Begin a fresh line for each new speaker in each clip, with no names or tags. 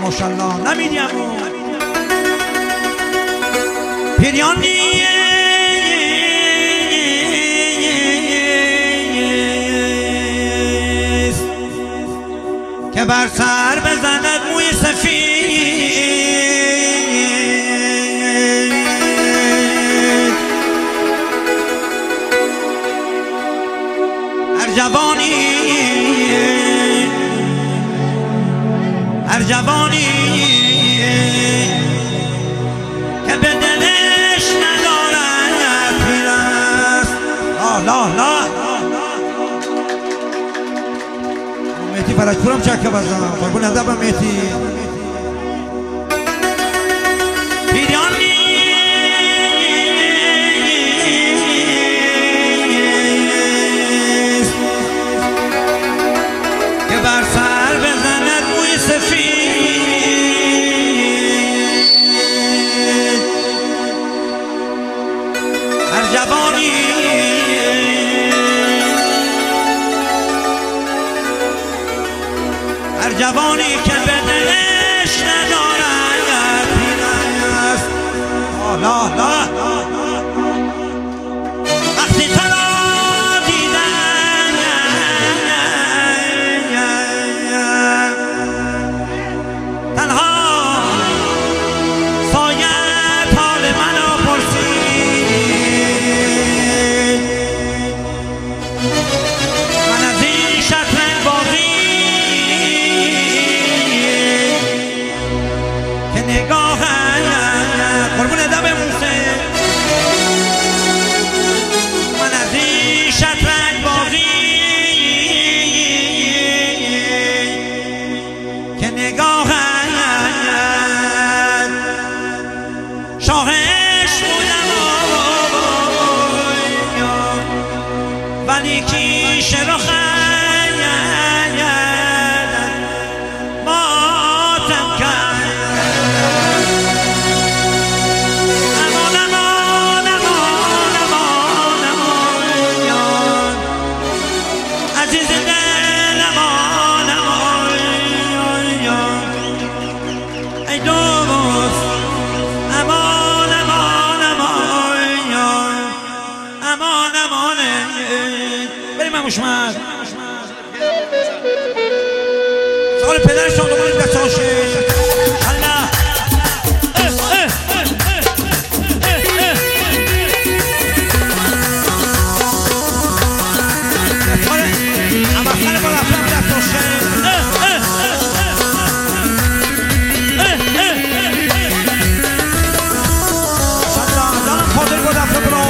ماشاءالله نمیدیم پیریان نیست که بر سر بزند موی سفید هر جوانی که به دلش ندارد پیر است لا مهدی فرجپورم چکه بزنم قربون ادبم مهدی پیریان نیست که بر سر بزند موی سفید هر جوانی که به دلش ندارد پیر است لا وقتی تو را دیدن تنها سایت حال منو پرسید من از این شطرنج بازی که نگاهم قربون دم موسی من از این شطرنج بازی که نگاهم شاهش بودم ولی کیش رو مشمد سال پدرش رو دوباره بساشه الله امسال با رفتم بساشه الله دارم خاطر با رفتم برو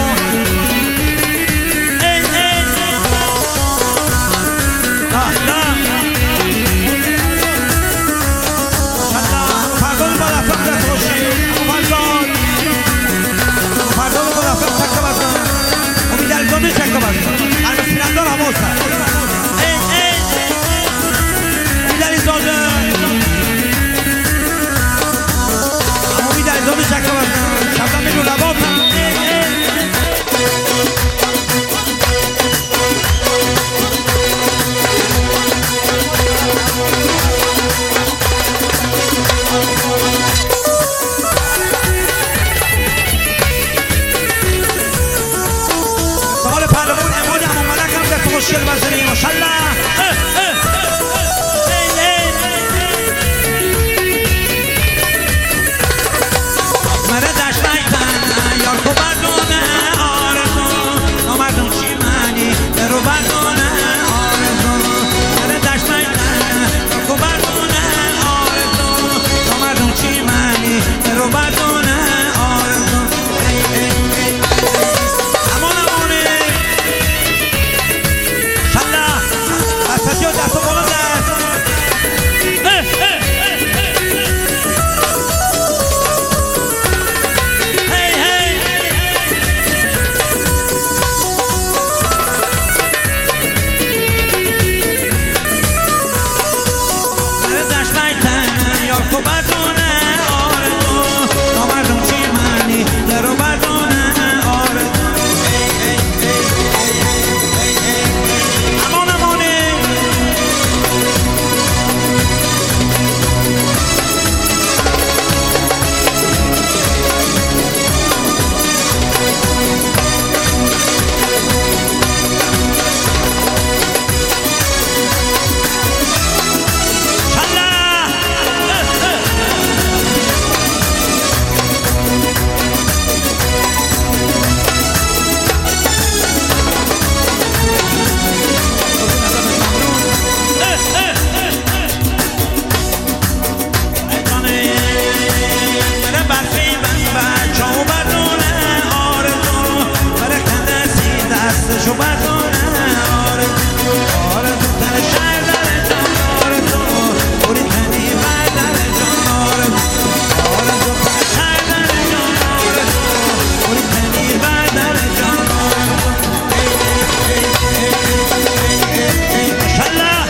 مشکل بزنی ماشاءالله مرد دشتایتن یار کو بردونه آرزو آمردون چی منی برو بردونه آرزو مرد دشتایتن یار کو بردونه آرزو آمردون چی منی برو بردونه آرزو Estación de Azobolones Hey, hey Dashmaytan Yor ko badune arzu تو برداره آرزو تن شهر داره جان آرزو بوری تنی برداره جان آرزو تن شهر داره جان آرزو بوری تنی برداره جان ماشالله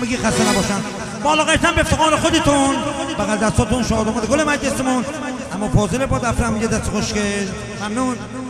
همگی خسته نباشن. بالا قیتن به افتخار خودتون، بغل دستاتون شاد آمد گل مجلسمون. اما فاضل با دفترم یه دست خوشگل. ممنون.